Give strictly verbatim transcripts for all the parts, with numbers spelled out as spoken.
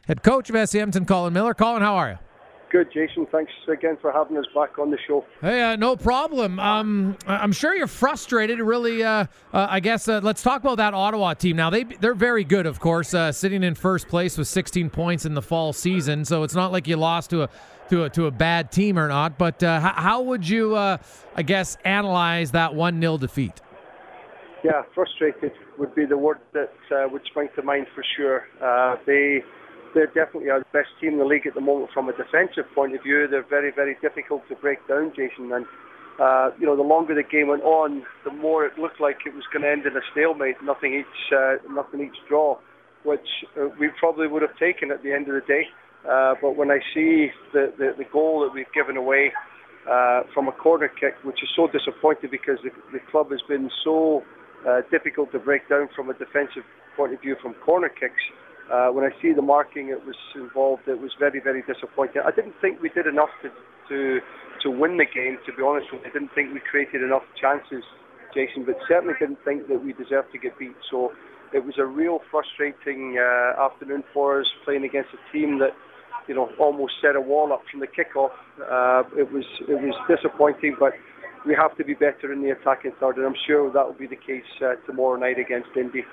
Head coach of S C Edmonton, Colin Miller. Colin, how are you? Good, Jason. Thanks again for having us back on the show. Hey, uh, no problem. Um, I'm sure you're frustrated. Really, uh, uh, I guess. Uh, let's talk about that Ottawa team. Now, they they're very good, of course, uh, sitting in first place with sixteen points in the fall season. So it's not like you lost to a to a to a bad team or not. But uh, how, how would you, uh, I guess, analyze that one nil defeat? Yeah, frustrated would be the word that uh, would spring to mind for sure. Uh, they. They're definitely our best team in the league at the moment from a defensive point of view. They're very, very difficult to break down, Jason. And, uh, you know, the longer the game went on, the more it looked like it was going to end in a stalemate, nothing each, uh, nothing each draw, which uh, we probably would have taken at the end of the day. Uh, but when I see the, the, the goal that we've given away uh, from a corner kick, which is so disappointing because the, the club has been so uh, difficult to break down from a defensive point of view from corner kicks, Uh, when I see the marking it was involved, it was very, very disappointing. I didn't think we did enough to to, to win the game, to be honest with you. I didn't think we created enough chances, Jason, but certainly didn't think that we deserved to get beat. So it was a real frustrating uh, afternoon for us, playing against a team that, you know, almost set a wall up from the kickoff. Uh, it was it was disappointing, but we have to be better in the attacking third, and I'm sure that will be the case uh, tomorrow night against Indy.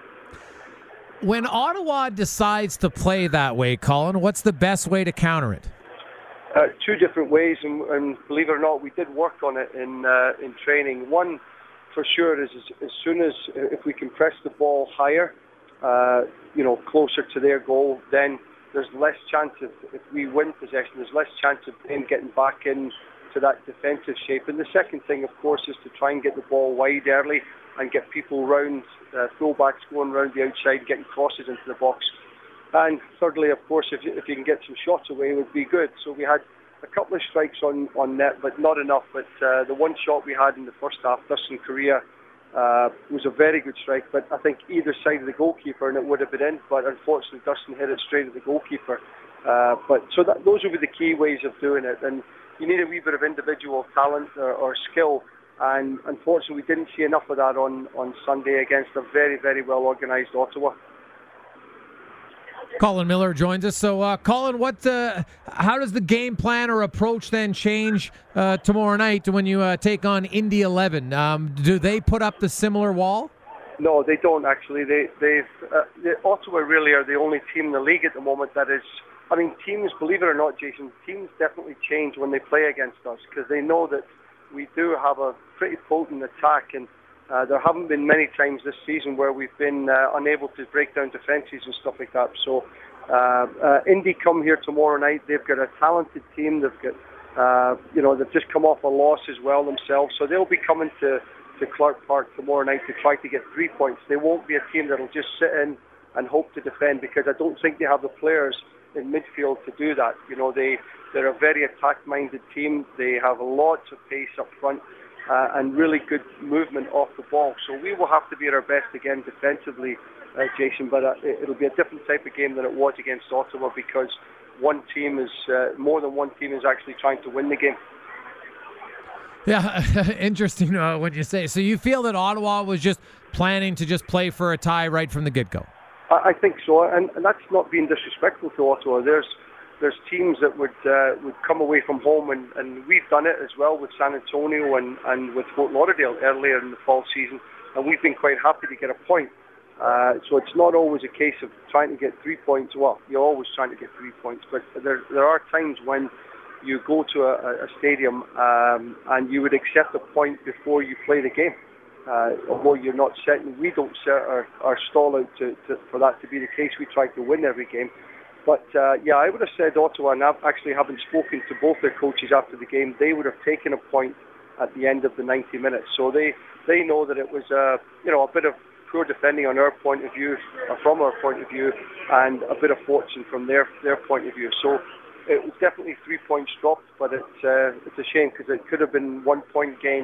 When Ottawa decides to play that way, Colin, what's the best way to counter it? Uh, two different ways, and, and believe it or not, we did work on it in uh, in training. One, for sure, is as, as soon as if we can press the ball higher, uh, you know, closer to their goal, then there's less chance of, if we win possession, there's less chance of them getting back in to that defensive shape. And the second thing, of course, is to try and get the ball wide early and get people round, uh, full-backs going round the outside, getting crosses into the box. And thirdly, of course, if you, if you can get some shots away, it would be good. So we had a couple of strikes on, on net, but not enough. But uh, the one shot we had in the first half, Dustin Correa, uh, was a very good strike. But I think either side of the goalkeeper, and it would have been in. But unfortunately, Dustin hit it straight at the goalkeeper. Uh, but so that, those would be the key ways of doing it. And you need a wee bit of individual talent or, or skill. And unfortunately, we didn't see enough of that on, on Sunday against a very, very well-organised Ottawa. Colin Miller joins us. So, uh, Colin, what? Uh, how does the game plan or approach then change uh, tomorrow night when you uh, take on Indy eleven? Um, do they put up the similar wall? No, they don't actually. They, they've, uh, the Ottawa really are the only team in the league at the moment that is. I mean, teams, believe it or not, Jason, teams definitely change when they play against us because they know that we do have a pretty potent attack, and uh, there haven't been many times this season where we've been uh, unable to break down defences and stuff like that. So uh, uh, Indy come here tomorrow night. They've got a talented team. They've got, uh, you know, they've just come off a loss as well themselves. So they'll be coming to, to Clark Park tomorrow night to try to get three points. They won't be a team that'll just sit in and hope to defend because I don't think they have the players in midfield to do that. You know, they, they're a very attack-minded team. They have lots of pace up front uh, and really good movement off the ball. So we will have to be at our best again defensively, uh, Jason, but uh, it'll be a different type of game than it was against Ottawa because one team is, uh, more than one team is actually trying to win the game. Yeah, interesting uh, what you say. So you feel that Ottawa was just planning to just play for a tie right from the get-go? I think so, and, and that's not being disrespectful to Ottawa. There's there's teams that would uh, would come away from home, and, and we've done it as well with San Antonio and, and with Fort Lauderdale earlier in the fall season, and we've been quite happy to get a point. Uh, so it's not always a case of trying to get three points. Well, you're always trying to get three points, but there there are times when you go to a, a stadium um, and you would accept a point before you play the game. Uh, although you're not setting, we don't set our, our stall out to, to, for that to be the case. We try to win every game. But uh, yeah, I would have said Ottawa, and I've actually having spoken to both their coaches after the game, they would have taken a point at the end of the ninety minutes. So they, they know that it was uh, you know, a bit of poor defending on our point of view, or from our point of view, and a bit of fortune from their, their point of view. So it was definitely three points dropped, but it's, uh, it's a shame because it could have been one point gained.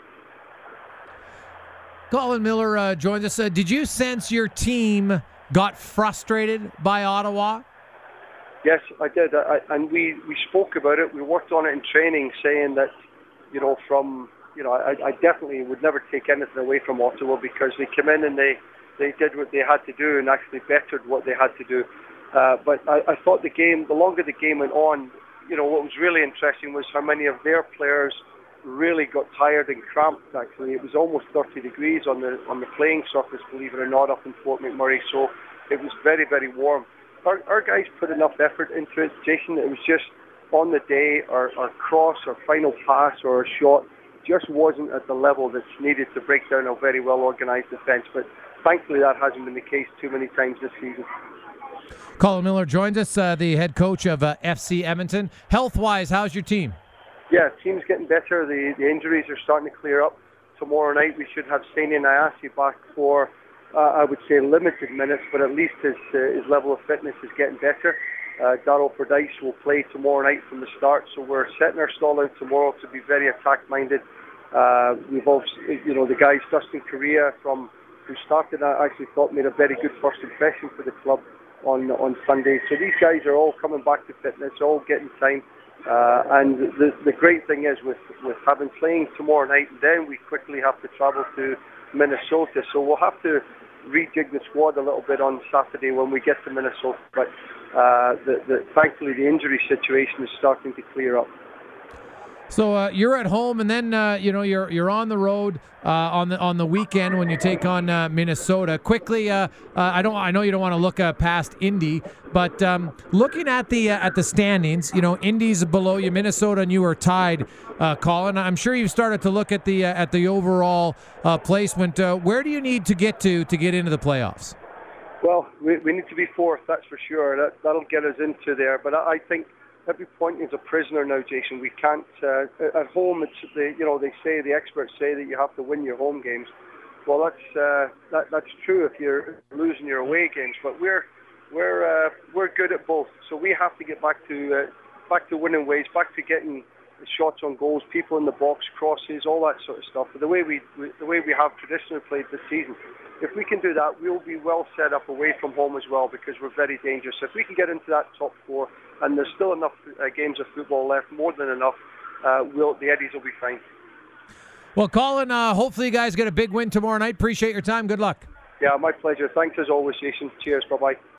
Colin Miller uh, joins us. Uh, did you sense your team got frustrated by Ottawa? Yes, I did. I, and we, we spoke about it. We worked on it in training, saying that, you know, from, you know, I, I definitely would never take anything away from Ottawa because they came in and they, they did what they had to do and actually bettered what they had to do. Uh, but I, I thought the game, the longer the game went on, you know, what was really interesting was how many of their players really got tired and cramped. Actually, it was almost thirty degrees on the on the playing surface, believe it or not, up in Fort McMurray. So it was very, very warm. Our, our guys put enough effort into it, Jason. It was just on the day, our, our cross, our final pass, or our shot just wasn't at the level that's needed to break down a very well-organised defence. But thankfully, that hasn't been the case too many times this season. Colin Miller joins us, uh, the head coach of uh, F C Edmonton. Health-wise, how's your team? Yeah, team's getting better. The the injuries are starting to clear up. Tomorrow night we should have Saini Nyasi back for, uh, I would say, limited minutes, but at least his uh, his level of fitness is getting better. Uh, Darryl Fordyce will play tomorrow night from the start, so we're setting our stall out tomorrow to be very attack-minded. Uh, we've also, you know, the guys Dustin Correa from who started, I actually thought made a very good first impression for the club on on Sunday. So these guys are all coming back to fitness, all getting time. Uh, and the the great thing is with, with having playing tomorrow night, then we quickly have to travel to Minnesota. So we'll have to rejig the squad a little bit on Saturday when we get to Minnesota. But uh, the, the, thankfully the injury situation is starting to clear up. So uh, you're at home, and then uh, you know you're you're on the road uh, on the on the weekend when you take on uh, Minnesota. Quickly, uh, uh, I don't I know you don't want to look uh, past Indy, but um, looking at the uh, at the standings, you know Indy's below you, Minnesota and you are tied. Uh, Colin, I'm sure you've started to look at the uh, at the overall uh, placement. Uh, where do you need to get to to get into the playoffs? Well, we, we need to be fourth, that's for sure. That that'll get us into there. But I, I think. Every point is a prisoner now, Jason. We can't uh, at home. It's the you know they say the experts say that you have to win your home games. Well, that's uh, that, that's true if you're losing your away games. But we're we're uh, we're good at both. So we have to get back to uh, back to winning ways, back to getting shots on goals, people in the box, crosses, all that sort of stuff. But the way we, we the way we have traditionally played this season. If we can do that, we'll be well set up away from home as well because we're very dangerous. If we can get into that top four, and there's still enough uh, games of football left, more than enough, uh, we'll, the Eddies will be fine. Well, Colin, uh, hopefully you guys get a big win tomorrow night. Appreciate your time. Good luck. Yeah, my pleasure. Thanks as always, Jason. Cheers. Bye-bye.